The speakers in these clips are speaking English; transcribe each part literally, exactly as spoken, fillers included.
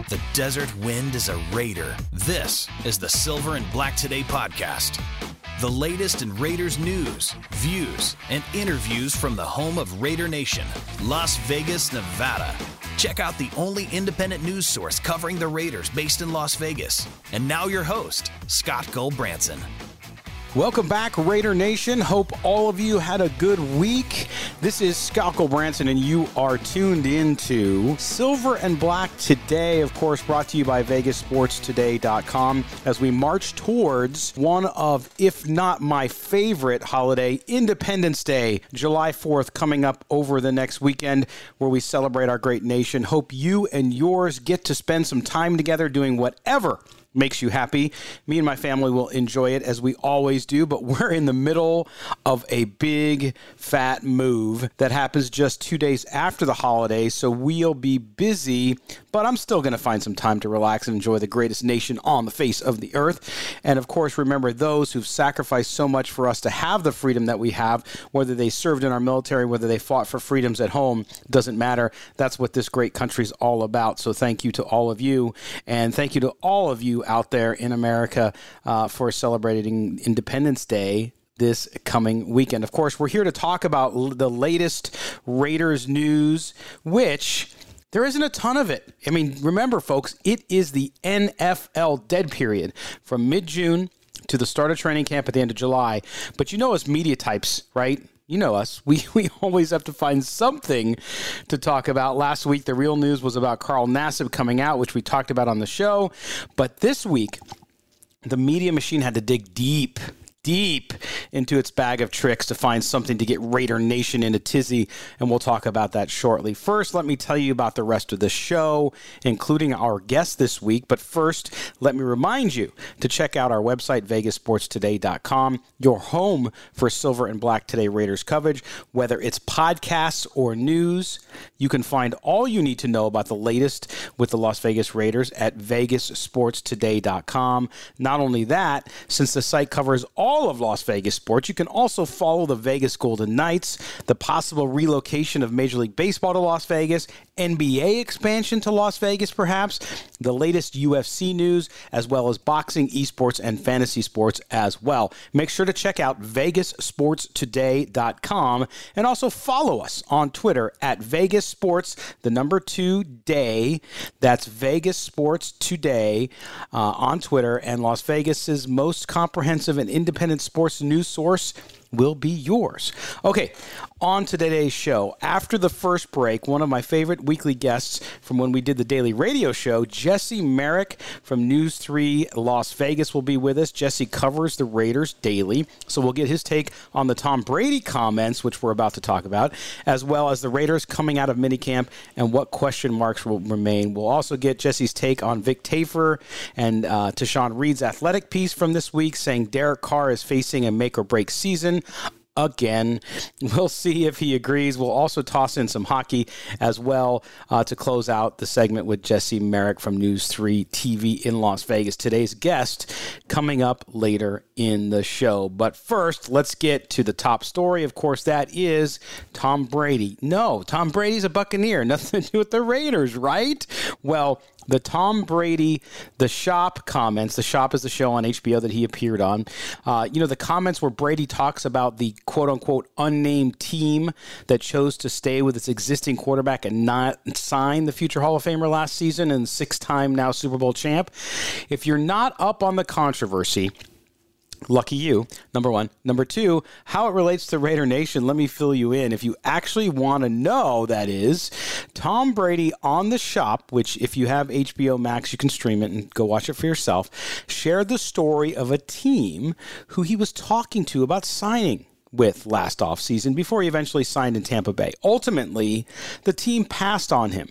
The desert wind is a raider. This is the Silver and Black Today podcast. The latest in Raiders news, views, and interviews from the home of Raider Nation, Las Vegas, Nevada. Check out the only independent news source covering the Raiders based in Las Vegas. And now your host, Scott Goldbranson. Welcome back, Raider Nation. Hope all of you had a good week. This is Scott Goldbranson, and you are tuned into Silver and Black Today, of course, brought to you by Vegas Sports Today dot com as we march towards one of, if not my favorite holiday, Independence Day, July fourth, coming up over the next weekend where we celebrate our great nation. Hope you and yours get to spend some time together doing whatever makes you happy. Me and my family will enjoy it as we always do, but we're in the middle of a big fat move that happens just two days after the holidays, so we'll be busy, but I'm still going to find some time to relax and enjoy the greatest nation on the face of the earth. And of course, remember those who've sacrificed so much for us to have the freedom that we have, whether they served in our military, whether they fought for freedoms at home, doesn't matter. That's what this great country is all about. So thank you to all of you, and thank you to all of you out there in America uh, for celebrating Independence Day this coming weekend. Of course, we're here to talk about l- the latest Raiders news, which there isn't a ton of it. I mean, remember, folks, it is the N F L dead period from mid-June to the start of training camp at the end of July. But you know us media types, right? You know us. We we always have to find something to talk about. Last week, the real news was about Carl Nassib coming out, which we talked about on the show. But this week, the media machine had to dig deep, deep into its bag of tricks to find something to get Raider Nation in a tizzy, and we'll talk about that shortly. First, let me tell you about the rest of the show, including our guest this week. But first, let me remind you to check out our website, Vegas Sports Today dot com, your home for Silver and Black Today Raiders coverage. Whether it's podcasts or news, you can find all you need to know about the latest with the Las Vegas Raiders at Vegas Sports Today dot com. Not only that, since the site covers all of Las Vegas sports, you can also follow the Vegas Golden Knights, the possible relocation of Major League Baseball to Las Vegas, N B A expansion to Las Vegas perhaps, the latest U F C news, as well as boxing, esports, and fantasy sports as well. Make sure to check out Vegas Sports Today dot com and also follow us on Twitter at Vegas Sports, the number two day. That's Vegas Sports Today uh, on Twitter, and Las Vegas's most comprehensive and independent sports news source will be yours. Okay, on to today's show. After the first break, one of my favorite weekly guests from when we did the daily radio show, Jesse Merrick from News three Las Vegas, will be with us. Jesse covers the Raiders daily, so we'll get his take on the Tom Brady comments, which we're about to talk about, as well as the Raiders coming out of minicamp and what question marks will remain. We'll also get Jesse's take on Vic Tafur and uh, Tashawn Reed's athletic piece from this week, saying Derek Carr is facing a make-or-break season again. We'll see if he agrees. We'll also toss in some hockey as well uh, to close out the segment with Jesse Merrick from News three T V in Las Vegas. Today's guest coming up later in the show. But first, let's get to the top story. Of course, that is Tom Brady. No, Tom Brady's a Buccaneer. Nothing to do with the Raiders, right? Well, the Tom Brady, The Shop comments. The Shop is the show on H B O that he appeared on. Uh, you know, the comments where Brady talks about the quote-unquote unnamed team that chose to stay with its existing quarterback and not sign the future Hall of Famer last season and six-time now Super Bowl champ. If you're not up on the controversy, lucky you, number one. Number two, how it relates to Raider Nation, let me fill you in. If you actually want to know, that is, Tom Brady on The Shop, which if you have H B O Max, you can stream it and go watch it for yourself, shared the story of a team who he was talking to about signing with last offseason before he eventually signed in Tampa Bay. Ultimately, the team passed on him.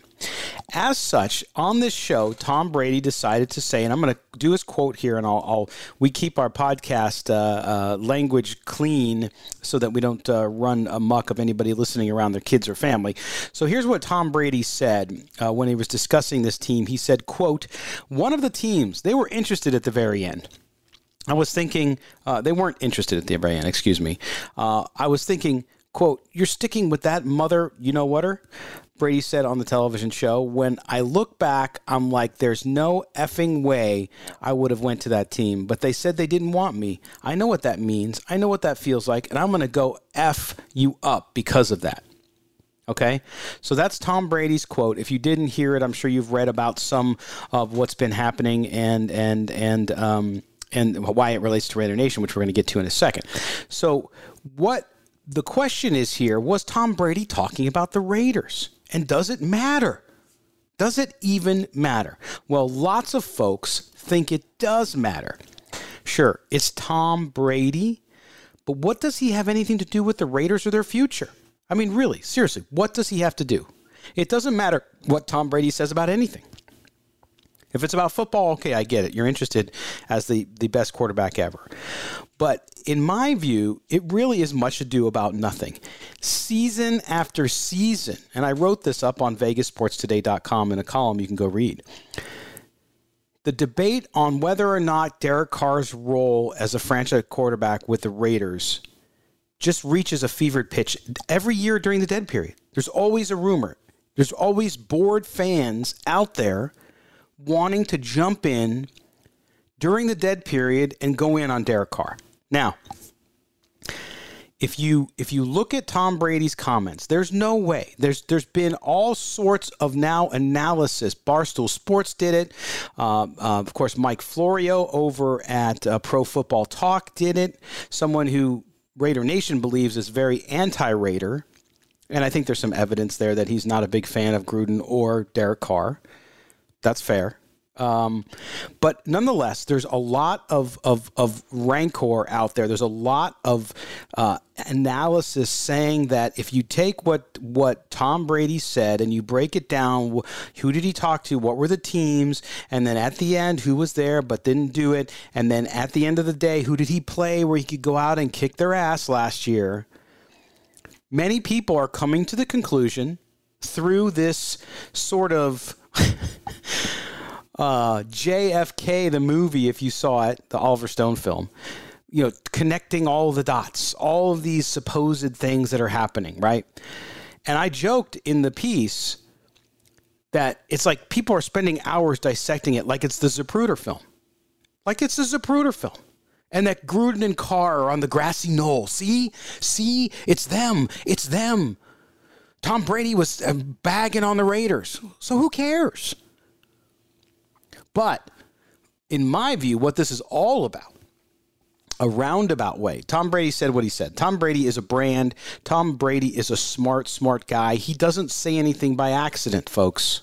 As such, on this show, Tom Brady decided to say, and I'm going to do his quote here, and I'll, I'll we keep our podcast uh, uh, language clean so that we don't uh, run amok of anybody listening around their kids or family. So here's what Tom Brady said uh, when he was discussing this team. He said, quote, "One of the teams, they were interested at the very end." I was thinking, uh, they weren't interested at the very end, excuse me. Uh, I was thinking, Quote, "You're sticking with that mother, you know whatter?" Brady said on the television show. "When I look back, I'm like, there's no effing way I would have went to that team. But they said they didn't want me. I know what that means. I know what that feels like. And I'm going to go F you up because of that." Okay? So that's Tom Brady's quote. If you didn't hear it, I'm sure you've read about some of what's been happening and, and, and, um, and why it relates to Raider Nation, which we're going to get to in a second. So what the question is here, was Tom Brady talking about the Raiders? And does it matter? Does it even matter? Well, lots of folks think it does matter. Sure, it's Tom Brady, but what does he have anything to do with the Raiders or their future? I mean, really, seriously, what does he have to do? It doesn't matter what Tom Brady says about anything. If it's about football, okay, I get it. You're interested as the, the best quarterback ever. But in my view, it really is much ado about nothing. Season after season, and I wrote this up on Vegas Sports Today dot com in a column you can go read. The debate on whether or not Derek Carr's role as a franchise quarterback with the Raiders just reaches a fevered pitch every year during the dead period. There's always a rumor. There's always bored fans out there wanting to jump in during the dead period and go in on Derek Carr. Now, if you if you look at Tom Brady's comments, there's no way. There's there's been all sorts of now analysis. Barstool Sports did it. Uh, uh, of course, Mike Florio over at uh, Pro Football Talk did it. Someone who Raider Nation believes is very anti-Raider. And I think there's some evidence there that he's not a big fan of Gruden or Derek Carr. That's fair. Um, but nonetheless, there's a lot of, of, of rancor out there. There's a lot of uh, analysis saying that if you take what what Tom Brady said and you break it down, who did he talk to, what were the teams, and then at the end, who was there but didn't do it, and then at the end of the day, who did he play where he could go out and kick their ass last year? Many people are coming to the conclusion through this sort of uh, J F K, the movie, if you saw it, the Oliver Stone film, you know, connecting all the dots, all of these supposed things that are happening, right? And I joked in the piece that it's like people are spending hours dissecting it like it's the Zapruder film. Like it's the Zapruder film. And that Gruden and Carr are on the grassy knoll. See? See? It's them. It's them. Tom Brady was bagging on the Raiders. So who cares? But in my view, what this is all about, a roundabout way. Tom Brady said what he said. Tom Brady is a brand. Tom Brady is a smart, smart guy. He doesn't say anything by accident, folks.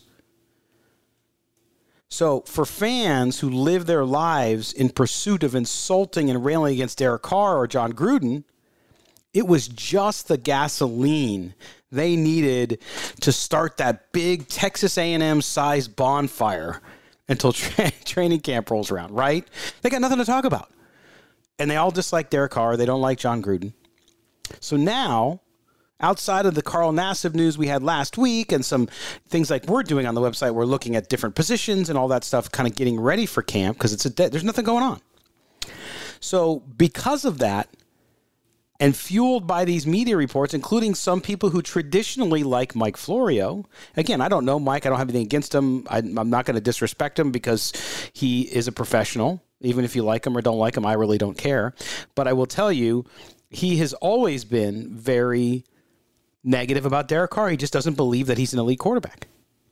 So for fans who live their lives in pursuit of insulting and railing against Derek Carr or John Gruden, it was just the gasoline they needed to start that big Texas A and M-sized bonfire until tra- training camp rolls around, right? They got nothing to talk about. And they all dislike Derek Carr. They don't like John Gruden. So now, outside of the Carl Nassib news we had last week and some things like we're doing on the website, we're looking at different positions and all that stuff, kind of getting ready for camp because it's a de- there's nothing going on. So because of that, and fueled by these media reports, including some people who traditionally like Mike Florio. Again, I don't know Mike. I don't have anything against him. I, I'm not going to disrespect him because he is a professional. Even if you like him or don't like him, I really don't care. But I will tell you, he has always been very negative about Derek Carr. He just doesn't believe that he's an elite quarterback.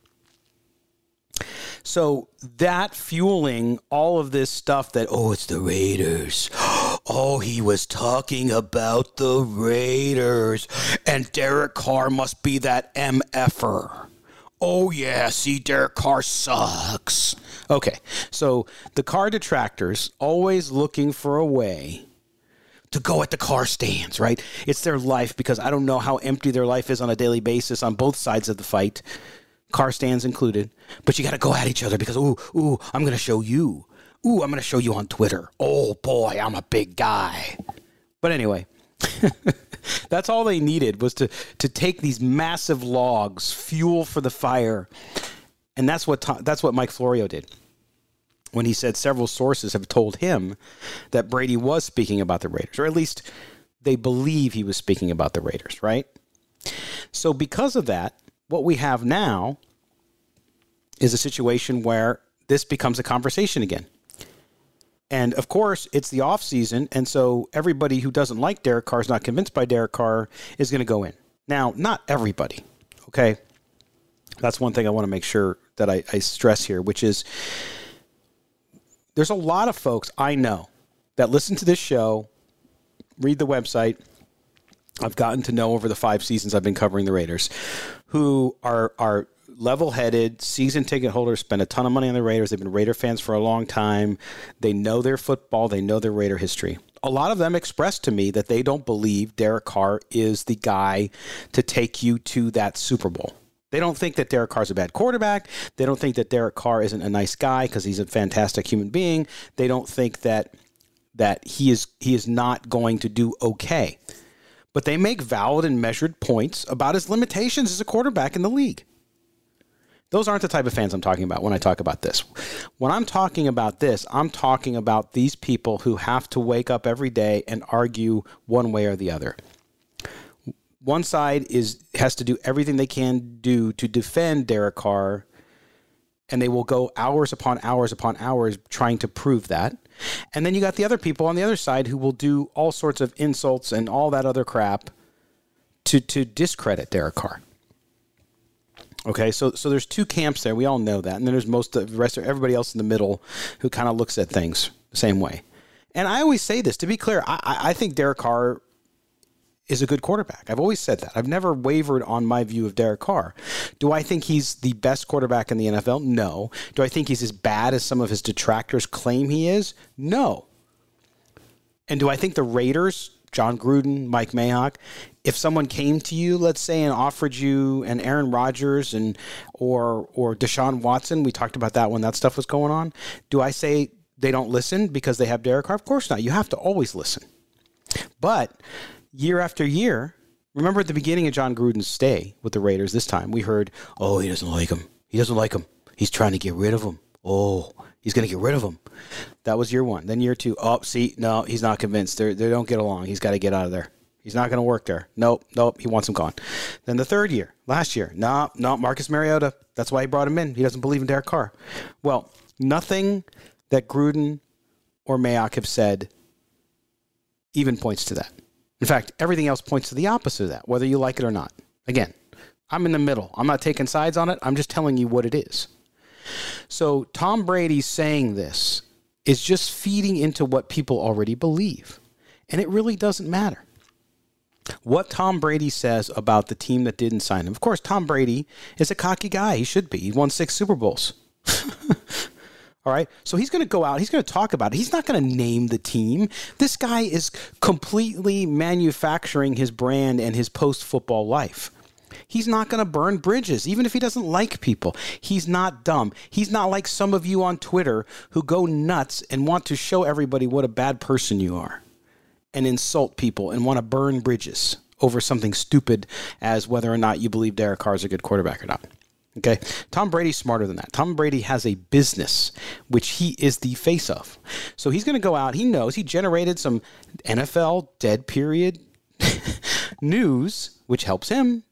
So that fueling all of this stuff that, oh, it's the Raiders. Oh, he was talking about the Raiders. And Derek Carr must be that M F-er. Oh, yeah, see, Derek Carr sucks. Okay, so the Carr detractors always looking for a way to go at the Carr stands, right? It's their life because I don't know how empty their life is on a daily basis on both sides of the fight. Car stands included, but you got to go at each other because, ooh, ooh, I'm going to show you. Ooh, I'm going to show you on Twitter. Oh, boy, I'm a big guy. But anyway, that's all they needed was to, to take these massive logs, fuel for the fire. And that's what Tom, that's what Mike Florio did when he said several sources have told him that Brady was speaking about the Raiders, or at least they believe he was speaking about the Raiders, right? So because of that, what we have now is a situation where this becomes a conversation again. And, of course, it's the offseason, and so everybody who doesn't like Derek Carr is not convinced by Derek Carr is going to go in. Now, not everybody, okay? That's one thing I want to make sure that I, I stress here, which is there's a lot of folks I know that listen to this show, read the website, I've gotten to know over the five seasons I've been covering the Raiders, who are are level-headed, season ticket holders, spend a ton of money on the Raiders. They've been Raider fans for a long time. They know their football. They know their Raider history. A lot of them expressed to me that they don't believe Derek Carr is the guy to take you to that Super Bowl. They don't think that Derek Carr is a bad quarterback. They don't think that Derek Carr isn't a nice guy because he's a fantastic human being. They don't think that that he is he is not going to do okay. But they make valid and measured points about his limitations as a quarterback in the league. Those aren't the type of fans I'm talking about when I talk about this. When I'm talking about this, I'm talking about these people who have to wake up every day and argue one way or the other. One side is has to do everything they can do to defend Derek Carr, and they will go hours upon hours upon hours trying to prove that. And then you got the other people on the other side who will do all sorts of insults and all that other crap to, to discredit Derek Carr. Okay, so so there's two camps there. We all know that. And then there's most of the rest of everybody else in the middle who kind of looks at things the same way. And I always say this, to be clear, I, I think Derek Carr is a good quarterback. I've always said that. I've never wavered on my view of Derek Carr. Do I think he's the best quarterback in the N F L? No. Do I think he's as bad as some of his detractors claim he is? No. And do I think the Raiders, John Gruden, Mike Mayock, if someone came to you, let's say, and offered you an Aaron Rodgers and or or Deshaun Watson, we talked about that when that stuff was going on, do I say they don't listen because they have Derek Carr? Of course not. You have to always listen. But year after year, remember at the beginning of John Gruden's stay with the Raiders this time, we heard, oh, he doesn't like him. He doesn't like him. He's trying to get rid of him. Oh, he's going to get rid of him. That was year one. Then year two, oh, see, no, he's not convinced. They're, they don't get along. He's got to get out of there. He's not going to work there. Nope, nope, he wants him gone. Then the third year, last year, no, no, Marcus Mariota. That's why he brought him in. He doesn't believe in Derek Carr. Well, nothing that Gruden or Mayock have said even points to that. In fact, everything else points to the opposite of that, whether you like it or not. Again, I'm in the middle. I'm not taking sides on it. I'm just telling you what it is. So Tom Brady saying this is just feeding into what people already believe. And it really doesn't matter what Tom Brady says about the team that didn't sign him. Of course, Tom Brady is a cocky guy. He should be. He won six Super Bowls. All right, so he's going to go out. He's going to talk about it. He's not going to name the team. This guy is completely manufacturing his brand and his post-football life. He's not going to burn bridges, even if he doesn't like people. He's not dumb. He's not like some of you on Twitter who go nuts and want to show everybody what a bad person you are and insult people and want to burn bridges over something stupid as whether or not you believe Derek Carr is a good quarterback or not. Okay, Tom Brady's smarter than that. Tom Brady has a business, which he is the face of. So he's going to go out. He knows he generated some N F L dead period news, which helps him.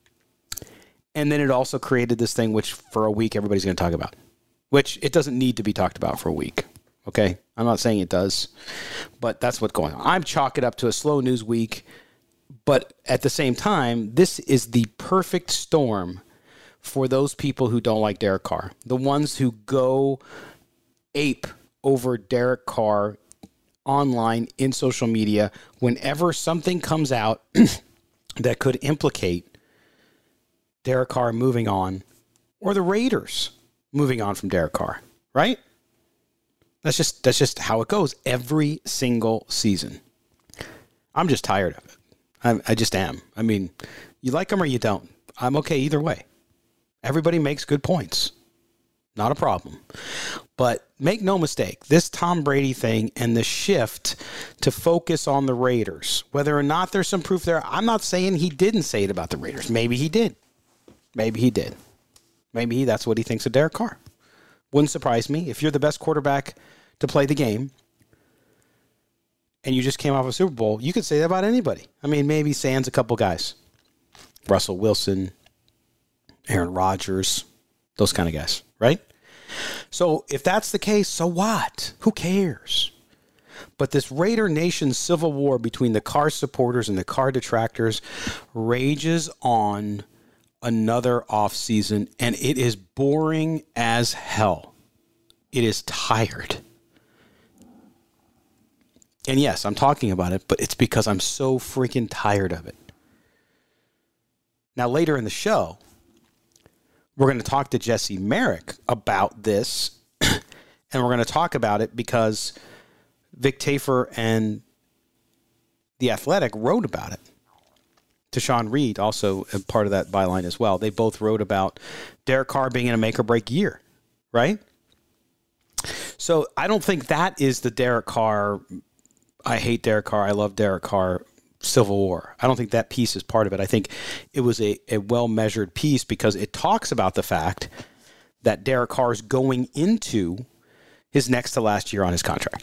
And then it also created this thing, which for a week everybody's going to talk about, which it doesn't need to be talked about for a week. Okay, I'm not saying it does, but that's what's going on. I'm chalking it up to a slow news week, but at the same time, this is the perfect storm for those people who don't like Derek Carr, the ones who go ape over Derek Carr online in social media whenever something comes out that could implicate Derek Carr moving on or the Raiders moving on from Derek Carr, right? That's just that's just how it goes every single season. I'm just tired of it. I, I just am. I mean, you like him or you don't. I'm okay either way. Everybody makes good points. Not a problem. But make no mistake, this Tom Brady thing and the shift to focus on the Raiders, whether or not there's some proof there, I'm not saying he didn't say it about the Raiders. Maybe he did. Maybe he did. Maybe he, that's what he thinks of Derek Carr. Wouldn't surprise me. If you're the best quarterback to play the game, and you just came off a Super Bowl, you could say that about anybody. I mean, maybe sans a couple guys. Russell Wilson, Aaron Rodgers, those kind of guys, right? So if that's the case, so what? Who cares? But this Raider Nation civil war between the Carr supporters and the Carr detractors rages on another offseason, and it is boring as hell. It is tired. And yes, I'm talking about it, but it's because I'm so freaking tired of it. Now, later in the show, we're going to talk to Jesse Merrick about this, and we're going to talk about it because Vic Tafur and The Athletic wrote about it. Tashawn Reed, also a part of that byline as well. They both wrote about Derek Carr being in a make-or-break year, right? So I don't think that is the Derek Carr, I hate Derek Carr, I love Derek Carr, civil war. I don't think that piece is part of it. I think it was a, a well-measured piece because it talks about the fact that Derek Carr is going into his next to last year on his contract.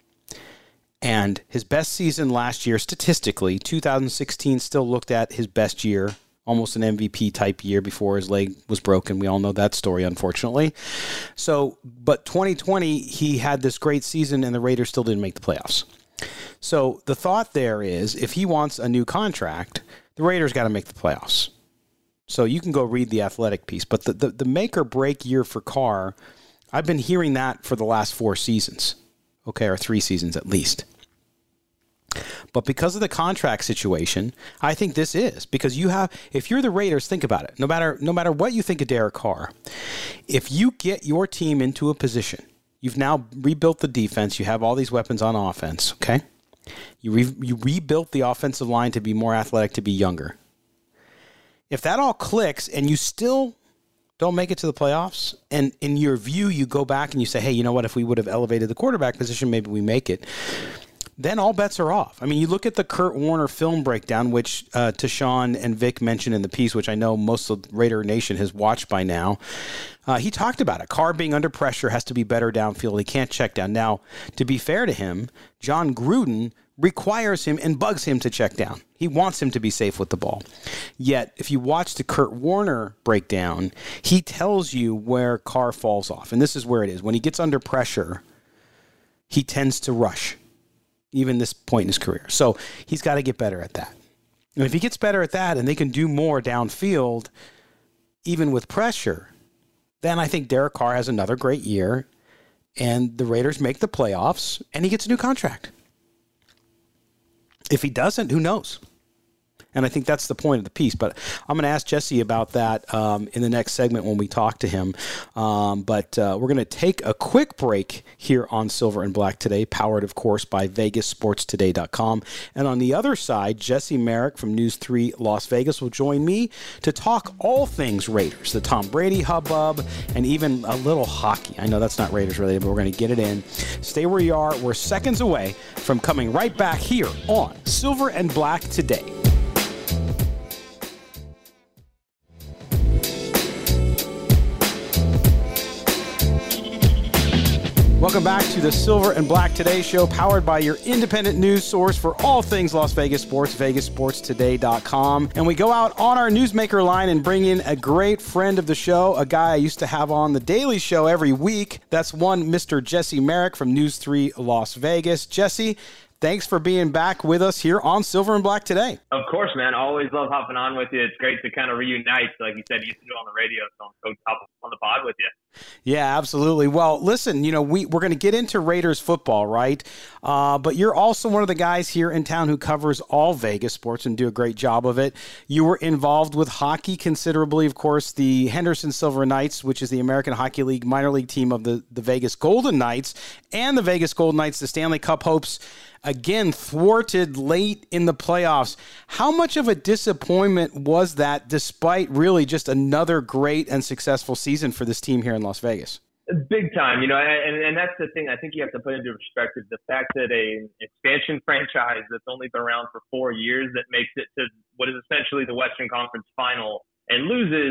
And his best season last year, statistically, two thousand sixteen still looked at his best year, almost an M V P type year before his leg was broken. We all know that story, unfortunately. So, but twenty twenty, he had this great season and the Raiders still didn't make the playoffs. So the thought there is if he wants a new contract, the Raiders got to make the playoffs. So you can go read the Athletic piece. But the, the, the make or break year for Carr, I've been hearing that for the last four seasons. Okay, or three seasons at least. But because of the contract situation, I think this is. Because you have, if you're the Raiders, think about it. No matter no matter what you think of Derek Carr, if you get your team into a position, you've now rebuilt the defense, you have all these weapons on offense, okay? You re, you rebuilt the offensive line to be more athletic, to be younger. If that all clicks and you still don't make it to the playoffs, and in your view, you go back and you say, hey, you know what, if we would have elevated the quarterback position, maybe we make it, then all bets are off. I mean, you look at the Kurt Warner film breakdown, which uh, Tashawn and Vic mentioned in the piece, which I know most of Raider Nation has watched by now. Uh, he talked about it. Carr being under pressure has to be better downfield. He can't check down. Now, to be fair to him, John Gruden requires him and bugs him to check down. He wants him to be safe with the ball. Yet, if you watch the Kurt Warner breakdown, he tells you where Carr falls off. And this is where it is. When he gets under pressure, he tends to rush, even this point in his career. So he's got to get better at that. And if he gets better at that and they can do more downfield, even with pressure, then I think Derek Carr has another great year and the Raiders make the playoffs and he gets a new contract. If he doesn't, who knows? And I think that's the point of the piece. But I'm going to ask Jesse about that um, in the next segment when we talk to him. Um, but uh, we're going to take a quick break here on Silver and Black Today, powered, of course, by Vegas Sports Today dot com. And on the other side, Jesse Merrick from News three Las Vegas will join me to talk all things Raiders, the Tom Brady hubbub, and even a little hockey. I know that's not Raiders related, but we're going to get it in. Stay where you are. We're seconds away from coming right back here on Silver and Black Today. Welcome back to the Silver and Black Today show, powered by your independent news source for all things Las Vegas sports, Vegas Sports Today dot com. And we go out on our newsmaker line and bring in a great friend of the show, a guy I used to have on the Daily Show every week. That's one Mister Jesse Merrick from News three Las Vegas. Jesse, thanks for being back with us here on Silver and Black Today. Of course, man. Always love hopping on with you. It's great to kind of reunite. Like you said, you used to do it on the radio, so I'm so hop on the pod with you. Yeah, absolutely. Well, listen, you know, we, we're going to get into Raiders football, right? Uh, but you're also one of the guys here in town who covers all Vegas sports and do a great job of it. You were involved with hockey considerably, of course, the Henderson Silver Knights, which is the American Hockey League minor league team of the, the Vegas Golden Knights, and the Vegas Golden Knights, the Stanley Cup hopes, again, thwarted late in the playoffs. How much of a disappointment was that, despite really just another great and successful season for this team here in Las Vegas? Big time, you know, and, and that's the thing I think you have to put into perspective. The fact that a expansion franchise that's only been around for four years that makes it to what is essentially the Western Conference Final and loses to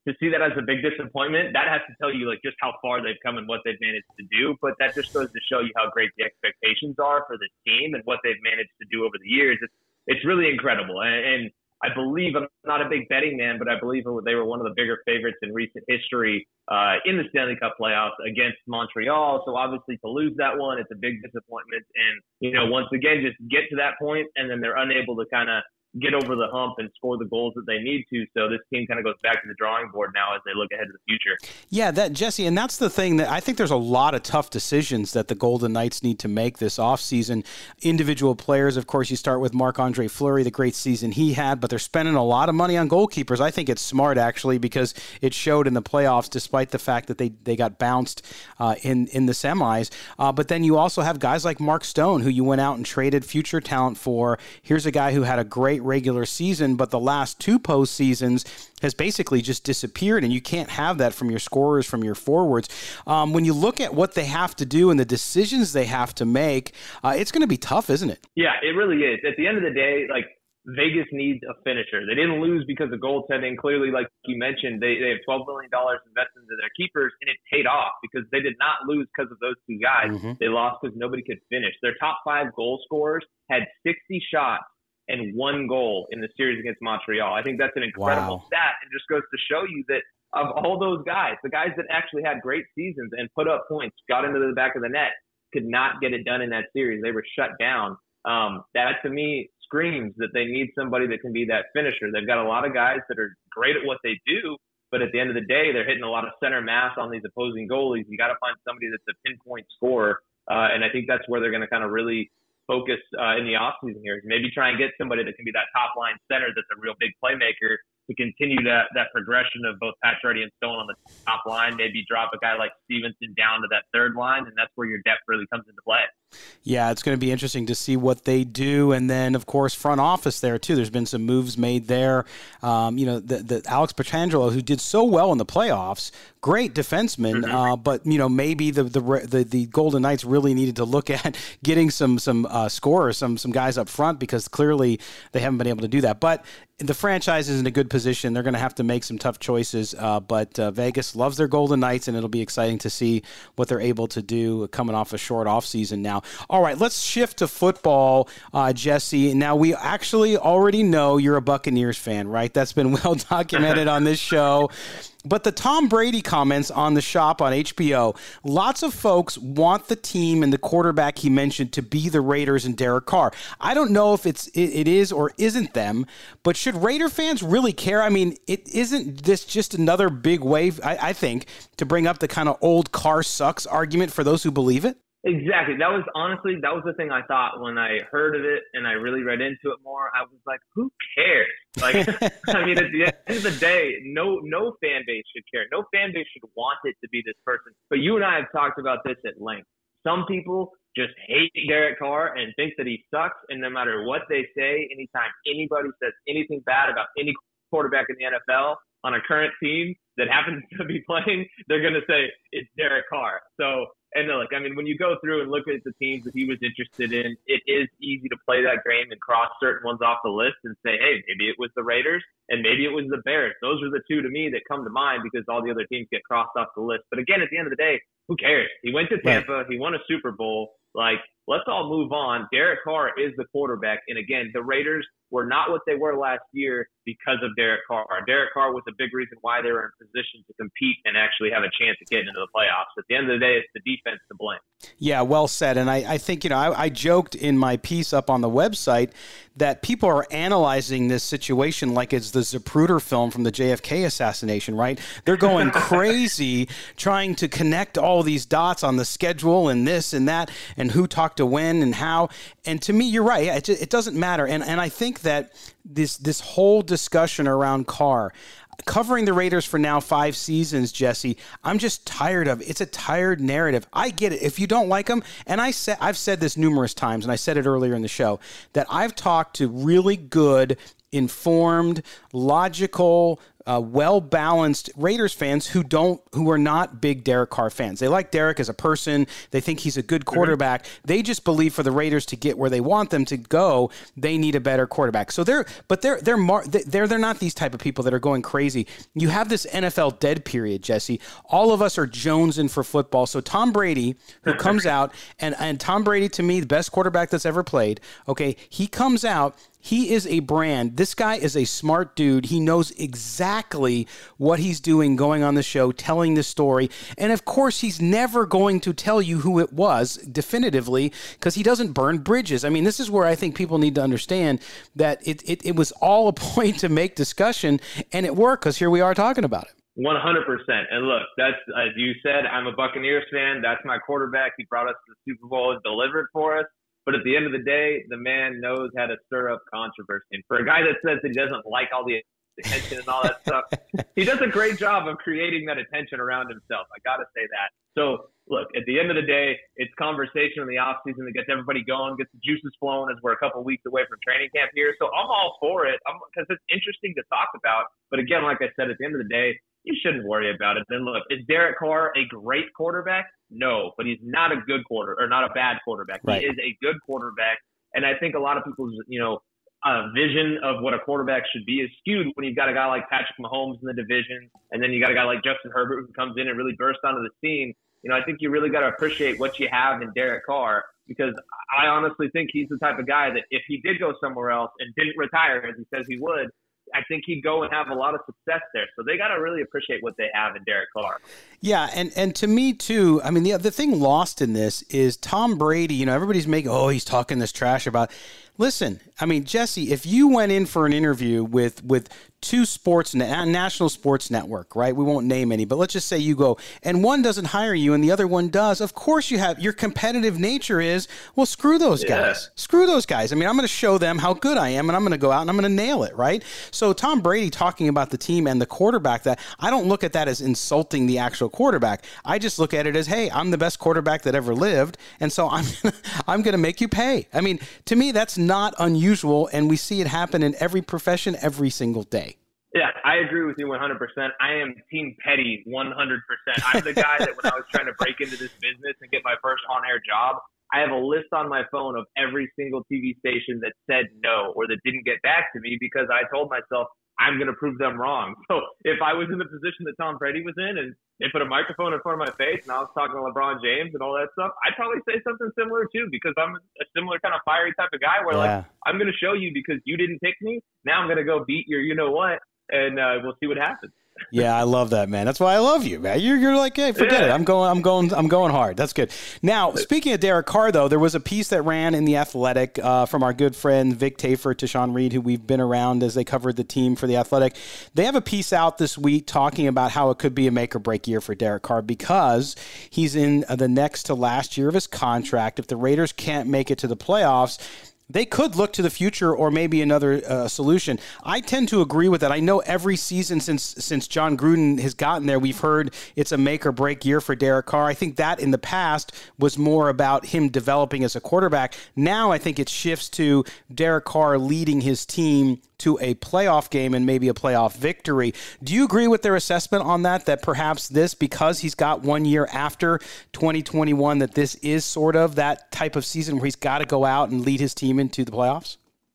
to see that as a big disappointment, that has to tell you like just how far they've come and what they've managed to do. But that just goes to show you how great the expectations are for this team and what they've managed to do over the years. It's, it's really incredible. And, and I believe, I'm not a big betting man, but I believe they were one of the bigger favorites in recent history uh, in the Stanley Cup playoffs against Montreal. So obviously to lose that one, it's a big disappointment. And, you know, once again, just get to that point and then they're unable to kind of get over the hump and score the goals that they need to. So this team kind of goes back to the drawing board now as they look ahead to the future. Yeah, that Jesse, and that's the thing that I think there's a lot of tough decisions that the Golden Knights need to make this offseason. Individual players, of course, you start with Marc-Andre Fleury, the great season he had, but they're spending a lot of money on goalkeepers. I think it's smart, actually, because it showed in the playoffs, despite the fact that they, they got bounced uh, in, in the semis. Uh, but then you also have guys like Mark Stone, who you went out and traded future talent for. Here's a guy who had a great regular season, but the last two postseasons has basically just disappeared, and you can't have that from your scorers, from your forwards. Um, when you look at what they have to do and the decisions they have to make, uh, it's going to be tough, isn't it? Yeah, it really is. At the end of the day, like, Vegas needs a finisher. They didn't lose because of goaltending. Clearly, like you mentioned, they, they have twelve million dollars invested into their keepers, and it paid off because they did not lose because of those two guys. Mm-hmm. They lost because nobody could finish. Their top five goal scorers had sixty shots and one goal in the series against Montreal. I think that's an incredible wow. stat, and just goes to show you that of all those guys, the guys that actually had great seasons and put up points, got into the back of the net, could not get it done in that series. They were shut down. Um, that, to me, screams that they need somebody that can be that finisher. They've got a lot of guys that are great at what they do, but at the end of the day, they're hitting a lot of center mass on these opposing goalies. You got to find somebody that's a pinpoint scorer, uh, and I think that's where they're going to kind of really focus uh, in the offseason here. Maybe try and get somebody that can be that top line center that's a real big playmaker to continue that that progression of both Pacioretty and Stone on the top line. Maybe drop a guy like Stevenson down to that third line, and that's where your depth really comes into play. Yeah, it's going to be interesting to see what they do. And then, of course, front office there, too. There's been some moves made there. Um, you know, the, the Alex Pietrangelo, who did so well in the playoffs, great defenseman, mm-hmm. uh, but, you know, maybe the, the the the Golden Knights really needed to look at getting some some uh, scorers, some some guys up front, because clearly they haven't been able to do that. But the franchise is in a good position. They're going to have to make some tough choices, uh, but uh, Vegas loves their Golden Knights, and it'll be exciting to see what they're able to do coming off a short offseason now. All right, let's shift to football, uh, Jesse. Now, we actually already know you're a Buccaneers fan, right? That's been well documented on this show. But the Tom Brady comments on The Shop on H B O, lots of folks want the team and the quarterback he mentioned to be the Raiders and Derek Carr. I don't know if it's it, it is or isn't them, but should Raider fans really care? I mean, it isn't this just another big wave, I, I think, to bring up the kind of old Carr sucks argument for those who believe it? Exactly. That was honestly, that was the thing I thought when I heard of it and I really read into it more. I was like, who cares? Like, I mean, at the end of the day, no, no fan base should care. No fan base should want it to be this person. But you and I have talked about this at length. Some people just hate Derek Carr and think that he sucks. And no matter what they say, anytime anybody says anything bad about any quarterback in the N F L on a current team that happens to be playing, they're going to say it's Derek Carr. So, and look, I mean, when you go through and look at the teams that he was interested in, it is easy to play that game and cross certain ones off the list and say, hey, maybe it was the Raiders and maybe it was the Bears. Those are the two to me that come to mind because all the other teams get crossed off the list. But again, at the end of the day, who cares? He went to Tampa. He won a Super Bowl. Like, let's all move on. Derek Carr is the quarterback. And again, the Raiders were not what they were last year because of Derek Carr. Derek Carr was a big reason why they were in position to compete and actually have a chance of getting into the playoffs. At the end of the day, it's the defense to blame. Yeah, well said. And I, I think, you know, I, I joked in my piece up on the website that people are analyzing this situation like it's the Zapruder film from the J F K assassination, right? They're going crazy trying to connect all these dots on the schedule and this and that and who talked to when and how. And to me, you're right. It, it doesn't matter. And and I think that this this whole discussion around Carr, covering the Raiders for now five seasons, Jesse, I'm just tired of it. It's a tired narrative. I get it. If you don't like them, and I said, I've said this numerous times, and I said it earlier in the show, that I've talked to really good, informed, logical, uh, well-balanced Raiders fans who don't, who are not big Derek Carr fans. They like Derek as a person. They think he's a good quarterback. Mm-hmm. They just believe for the Raiders to get where they want them to go, they need a better quarterback. So they're, but they're they're mar- they're they're not these type of people that are going crazy. You have this N F L dead period, Jesse. All of us are jonesing for football. So Tom Brady, who comes out, and and Tom Brady, to me, the best quarterback that's ever played. Okay, he comes out. He is a brand. This guy is a smart dude. He knows exactly what he's doing, going on the show, telling the story. And of course, he's never going to tell you who it was definitively because he doesn't burn bridges. I mean, this is where I think people need to understand that it, it, it was all a point to make discussion, and it worked because here we are talking about it. one hundred percent. And look, that's, as you said, I'm a Buccaneers fan. That's my quarterback. He brought us to the Super Bowl and delivered for us. But at the end of the day, the man knows how to stir up controversy. And for a guy that says that he doesn't like all the attention and all that stuff, he does a great job of creating that attention around himself. I got to say that. So, look, at the end of the day, it's conversation in the offseason that gets everybody going, gets the juices flowing as we're a couple weeks away from training camp here. So I'm all for it because it's interesting to talk about. But again, like I said, at the end of the day, you shouldn't worry about it. Then look, is Derek Carr a great quarterback? No, but he's not a good quarter or not a bad quarterback. Right. He is a good quarterback. And I think a lot of people's, you know, uh, vision of what a quarterback should be is skewed when you've got a guy like Patrick Mahomes in the division, and then you got a guy like Justin Herbert who comes in and really bursts onto the scene. You know, I think you really got to appreciate what you have in Derek Carr, because I honestly think he's the type of guy that if he did go somewhere else and didn't retire, as he says he would, I think he'd go and have a lot of success there. So they got to really appreciate what they have in Derek Carr. Yeah, and, and to me, too, I mean, the, the thing lost in this is Tom Brady. You know, everybody's making, oh, he's talking this trash about. Listen, I mean, Jesse, if you went in for an interview with with two sports, national sports network, right? We won't name any, but let's just say you go, and one doesn't hire you and the other one does. Of course you have, your competitive nature is, well, screw those yeah. guys. Screw those guys. I mean, I'm going to show them how good I am, and I'm going to go out and I'm going to nail it, right? So Tom Brady talking about the team and the quarterback, that I don't look at that as insulting the actual quarterback. I just look at it as, hey, I'm the best quarterback that ever lived, and so I'm I'm going to make you pay. I mean, to me, that's not unusual, and we see it happen in every profession every single day. Yeah, I agree with you one hundred percent. I am Team Petty one hundred percent. I'm the guy that when I was trying to break into this business and get my first on-air job, I have a list on my phone of every single T V station that said no or that didn't get back to me because I told myself I'm going to prove them wrong. So if I was in the position that Tom Brady was in and they put a microphone in front of my face and I was talking to LeBron James and all that stuff, I'd probably say something similar too, because I'm a similar kind of fiery type of guy where yeah. like, I'm going to show you because you didn't pick me. Now I'm going to go beat your, you know what? And uh, we'll see what happens. Yeah, I love that, man. That's why I love you, man. You're, you're like, hey, forget yeah. it. I'm going, I'm going, I'm going hard. That's good. Now, speaking of Derek Carr, though, there was a piece that ran in The Athletic uh, from our good friend Vic Tafur, Tashawn Reed, who we've been around as they covered the team for The Athletic. They have a piece out this week talking about how it could be a make or break year for Derek Carr because he's in the next to last year of his contract. If the Raiders can't make it to the playoffs, they could look to the future or maybe another uh, solution. I tend to agree with that. I know every season since since John Gruden has gotten there, we've heard it's a make or break year for Derek Carr. I think that in the past was more about him developing as a quarterback. Now I think it shifts to Derek Carr leading his team to a playoff game and maybe a playoff victory. Do you agree with their assessment on that, that perhaps this, because he's got one year after twenty twenty-one, that this is sort of that type of season where he's got to go out and lead his team into the playoffs?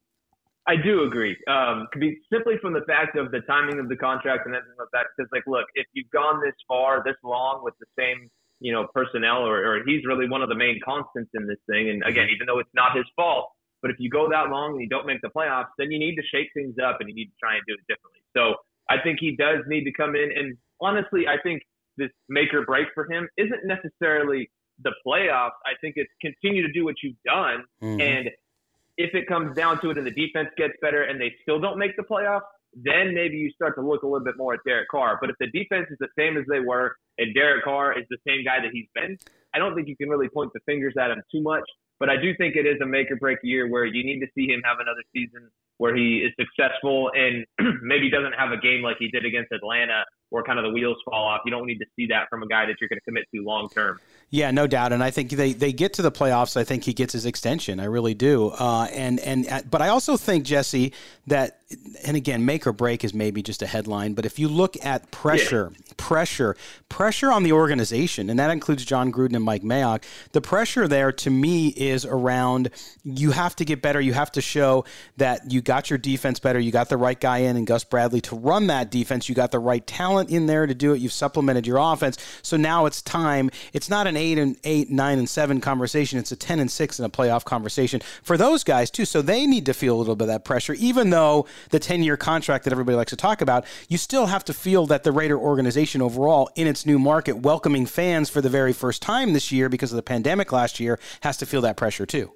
I do agree. Um, could be simply from the fact of the timing of the contract and everything like that. Because, like, look, if you've gone this far, this long with the same, you know, personnel, or, or he's really one of the main constants in this thing. And again, even though it's not his fault, but if you go that long and you don't make the playoffs, then you need to shake things up and you need to try and do it differently. So I think he does need to come in. And honestly, I think this make or break for him isn't necessarily the playoffs. I think it's continue to do what you've done. Mm-hmm. And if it comes down to it and the defense gets better and they still don't make the playoffs, then maybe you start to look a little bit more at Derek Carr. But if the defense is the same as they were and Derek Carr is the same guy that he's been, I don't think you can really point the fingers at him too much. But I do think it is a make or break year where you need to see him have another season where he is successful and maybe doesn't have a game like he did against Atlanta or kind of the wheels fall off. You don't need to see that from a guy that you're going to commit to long term. Yeah, no doubt. And I think they, they get to the playoffs. I think he gets his extension. I really do. Uh, and, and, but I also think, Jesse, that, and again, make or break is maybe just a headline, but if you look at pressure, yeah. pressure, pressure on the organization, and that includes John Gruden and Mike Mayock, the pressure there to me is around, you have to get better. You have to show that you got your defense better. You got the right guy in, and Gus Bradley to run that defense. You got the right talent in there to do it. You've supplemented your offense. So now it's time. It's not an eight and eight, nine and seven conversation. It's a ten and six in a playoff conversation for those guys too. So they need to feel a little bit of that pressure, even though the ten-year contract that everybody likes to talk about, you still have to feel that the Raider organization overall in its new market, welcoming fans for the very first time this year because of the pandemic last year, has to feel that pressure too.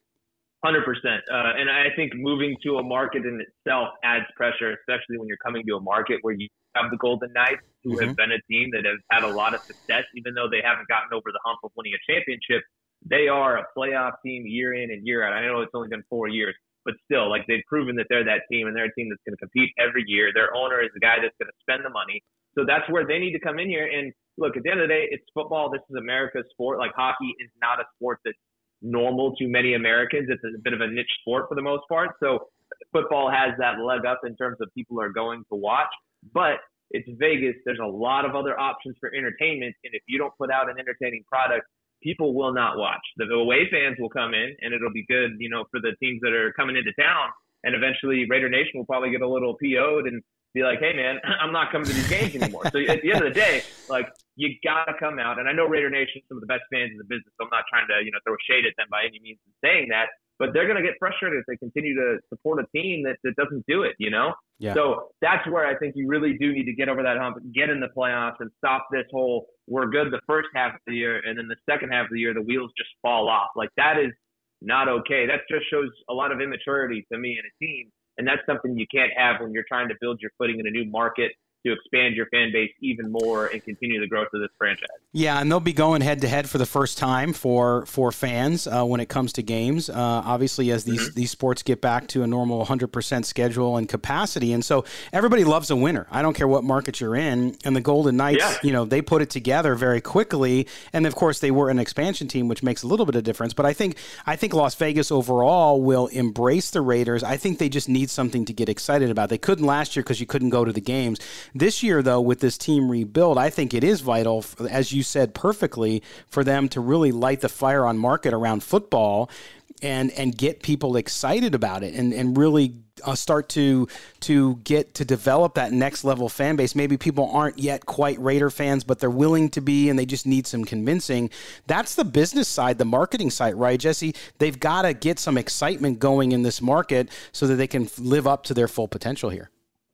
one hundred percent. Uh, and I think moving to a market in itself adds pressure, especially when you're coming to a market where you have the Golden Knights, who mm-hmm. have been a team that has had a lot of success, even though they haven't gotten over the hump of winning a championship. They are a playoff team year in and year out. I know it's only been four years, but still, like, they've proven that they're that team, and they're a team that's going to compete every year. Their owner is the guy that's going to spend the money. So that's where they need to come in here. And look, at the end of the day, it's football. This is America's sport. Like, hockey is not a sport that's normal to many Americans. It's a bit of a niche sport for the most part. So football has that leg up in terms of people are going to watch. But it's Vegas. There's a lot of other options for entertainment. And if you don't put out an entertaining product, people will not watch. The away fans will come in, and it'll be good, you know, for the teams that are coming into town. And eventually Raider Nation will probably get a little P O'd and be like, hey, man, I'm not coming to these games anymore. So at the end of the day, like, you got to come out. And I know Raider Nation is some of the best fans in the business, so I'm not trying to, you know, throw shade at them by any means in saying that. But they're going to get frustrated if they continue to support a team that, that doesn't do it, you know? Yeah. So that's where I think you really do need to get over that hump, get in the playoffs, and stop this whole we're good the first half of the year, and then the second half of the year, the wheels just fall off. Like, that is not okay. That just shows a lot of immaturity to me in a team. And that's something you can't have when you're trying to build your footing in a new market to expand your fan base even more and continue the growth of this franchise. Yeah, and they'll be going head-to-head for the first time for for fans uh, when it comes to games, uh, obviously as these, mm-hmm. these sports get back to a normal one hundred percent schedule and capacity. And so everybody loves a winner. I don't care what market you're in. And the Golden Knights, yeah. you know, they put it together very quickly. And, of course, they were an expansion team, which makes a little bit of difference. But I think I think Las Vegas overall will embrace the Raiders. I think they just need something to get excited about. They couldn't last year because you couldn't go to the games. This year, though, with this team rebuild, I think it is vital, as you said perfectly, for them to really light the fire on market around football and and get people excited about it and, and really uh, start to to get to develop that next level fan base. Maybe people aren't yet quite Raider fans, but they're willing to be, and they just need some convincing. That's the business side, the marketing side, right, Jesse? They've got to get some excitement going in this market so that they can live up to their full potential here.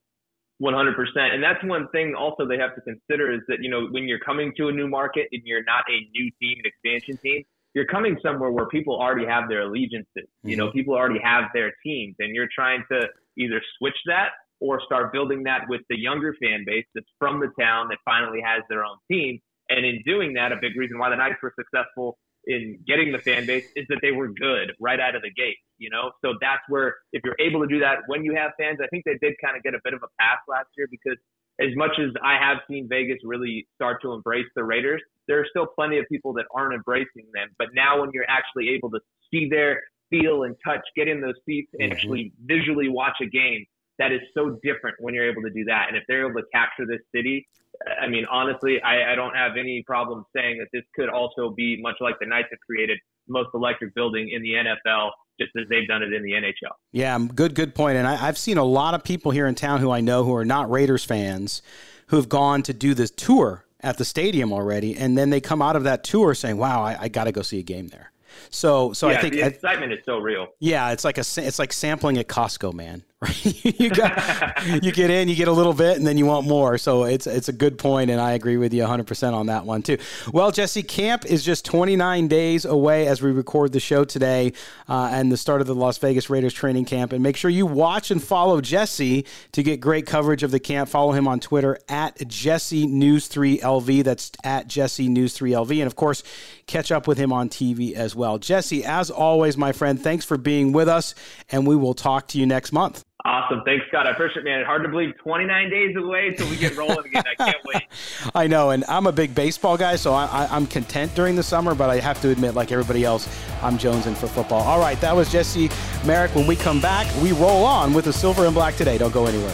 one hundred percent. And that's one thing also they have to consider is that, you know, when you're coming to a new market and you're not a new team, an expansion team, you're coming somewhere where people already have their allegiances. Mm-hmm. You know, people already have their teams, and you're trying to either switch that or start building that with the younger fan base that's from the town that finally has their own team. And in doing that, a big reason why the Knights were successful in getting the fan base is that they were good right out of the gate, you know? So that's where, if you're able to do that when you have fans, I think they did kind of get a bit of a pass last year, because as much as I have seen Vegas really start to embrace the Raiders, there are still plenty of people that aren't embracing them. But now when you're actually able to see their feel and touch, get in those seats and mm-hmm. actually visually watch a game, that is so different when you're able to do that. And if they're able to capture this city, I mean, honestly, I, I don't have any problem saying that this could also be much like the Knights have created the most electric building in the N F L, just as they've done it in the N H L. Yeah, good, good point. And I, I've seen a lot of people here in town who I know who are not Raiders fans who have gone to do this tour at the stadium already, and then they come out of that tour saying, wow, I, I got to go see a game there. So, so yeah, I think the excitement I, is so real. Yeah, it's like a it's like sampling at Costco, man. Right? you got you get in, you get a little bit, and then you want more. So it's it's a good point, and I agree with you one hundred percent on that one too. Well, Jesse, camp is just twenty-nine days away as we record the show today, uh, and the start of the Las Vegas Raiders training camp. And make sure you watch and follow Jesse to get great coverage of the camp. Follow him on Twitter at Jesse News three L V. That's at Jesse News three L V, and of course, catch up with him on T V as well. Jesse, as always, my friend, thanks for being with us, and we will talk to you next month. Awesome. Awesome. Thanks, Scott. I appreciate it, man. It's hard to believe twenty-nine days away until we get rolling again. I can't wait. I know, and I'm a big baseball guy, so I, I, I'm content during the summer, but I have to admit, like everybody else, I'm jonesing for football. All right, that was Jesse Merrick. When we come back, we roll on with the Silver and Black Today. Don't go anywhere.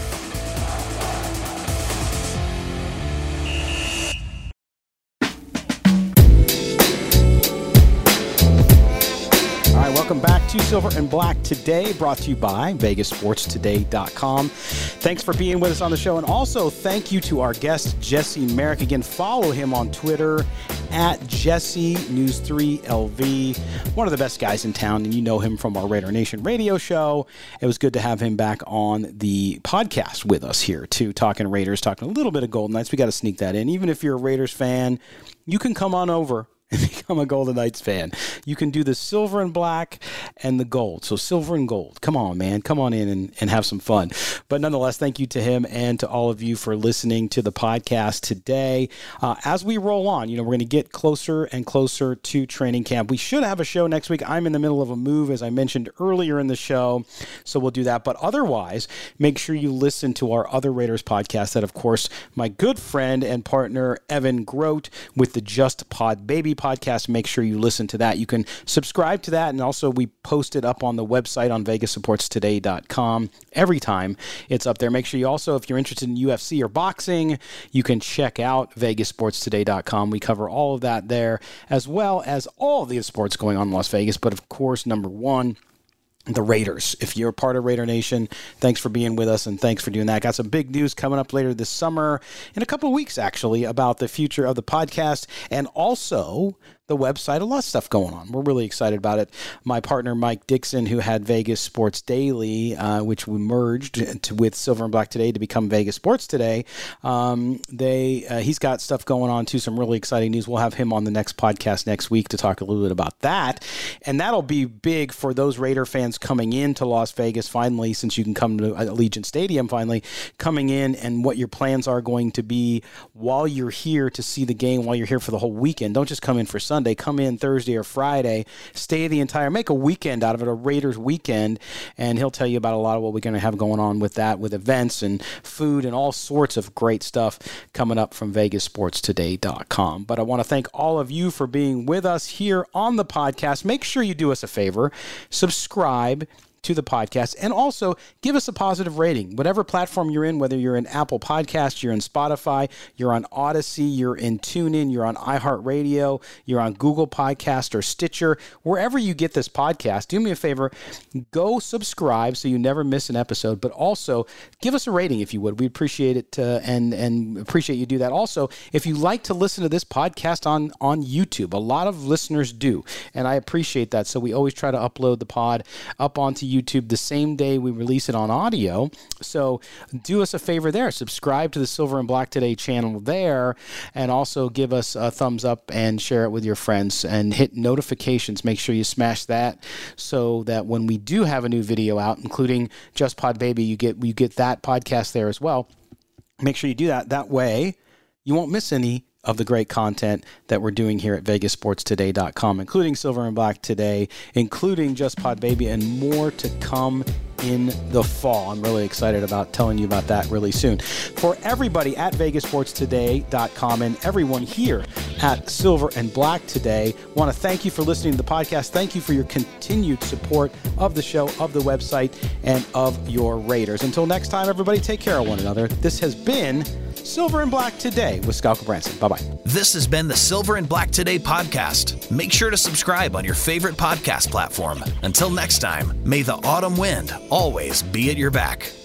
Welcome back to Silver and Black Today, brought to you by Vegas Sports Today dot com. Thanks for being with us on the show, and also thank you to our guest, Jesse Merrick. Again, follow him on Twitter at Jesse News three L V. One of the best guys in town, and you know him from our Raider Nation radio show. It was good to have him back on the podcast with us here, too, talking Raiders, talking a little bit of Golden Knights. We got to sneak that in. Even if you're a Raiders fan, you can come on over and become a Golden Knights fan. You can do the silver and black and the gold. So silver and gold. Come on, man. Come on in and, and have some fun. But nonetheless, thank you to him and to all of you for listening to the podcast today. Uh, as we roll on, you know, we're going to get closer and closer to training camp. We should have a show next week. I'm in the middle of a move, as I mentioned earlier in the show, so we'll do that. But otherwise, make sure you listen to our other Raiders podcast that, of course, my good friend and partner, Evan Grote, with the Just Pod Baby podcast. Make sure you listen to that. You can subscribe to that, and also we post it up on the website on Vegas Sports Today dot com every time it's up there. Make sure you also, if you're interested in U F C or boxing, you can check out Vegas Sports Today dot com. We cover all of that there, as well as all the sports going on in Las Vegas. But of course, number one, the Raiders. If you're part of Raider Nation, thanks for being with us, and thanks for doing that. Got some big news coming up later this summer, in a couple of weeks, actually, about the future of the podcast, and also the website. A lot of stuff going on. We're really excited about it. My partner, Mike Dixon, who had Vegas Sports Daily, uh, which we merged to, with Silver and Black Today to become Vegas Sports Today. Um, they uh, he's got stuff going on, too, some really exciting news. We'll have him on the next podcast next week to talk a little bit about that. And that'll be big for those Raider fans coming into Las Vegas finally, since you can come to Allegiant Stadium finally, coming in, and what your plans are going to be while you're here to see the game, while you're here for the whole weekend. Don't just come in for Sunday. Sunday, come in Thursday or Friday, stay the entire, make a weekend out of it, a Raiders weekend, and he'll tell you about a lot of what we're going to have going on with that, with events and food and all sorts of great stuff coming up from Vegas Sports Today dot com. But I want to thank all of you for being with us here on the podcast. Make sure you do us a favor, subscribe to the podcast, and also give us a positive rating. Whatever platform you're in, whether you're in Apple Podcasts, you're in Spotify, you're on Odyssey, you're in TuneIn, you're on iHeartRadio, you're on Google Podcast or Stitcher, wherever you get this podcast, do me a favor, go subscribe so you never miss an episode, but also give us a rating if you would. We appreciate it, uh, and, and appreciate you do that. Also, if you like to listen to this podcast on, on YouTube, a lot of listeners do, and I appreciate that, so we always try to upload the pod up onto YouTube the same day we release it on audio. So do us a favor there. Subscribe to the Silver and Black Today channel there, and also give us a thumbs up and share it with your friends, and hit notifications. Make sure you smash that so that when we do have a new video out, including Just Pod Baby, you get you get that podcast there as well. Make sure you do that. That way you won't miss any of the great content that we're doing here at Vegas Sports Today dot com, including Silver and Black Today, including Just Pod Baby, and more to come in the fall. I'm really excited about telling you about that really soon. For everybody at Vegas Sports Today dot com and everyone here at Silver and Black Today, I want to thank you for listening to the podcast. Thank you for your continued support of the show, of the website, and of your Raiders. Until next time, everybody, take care of one another. This has been Silver and Black Today with Scott Branson. Bye-bye. This has been the Silver and Black Today podcast. Make sure to subscribe on your favorite podcast platform. Until next time, may the autumn wind always be at your back.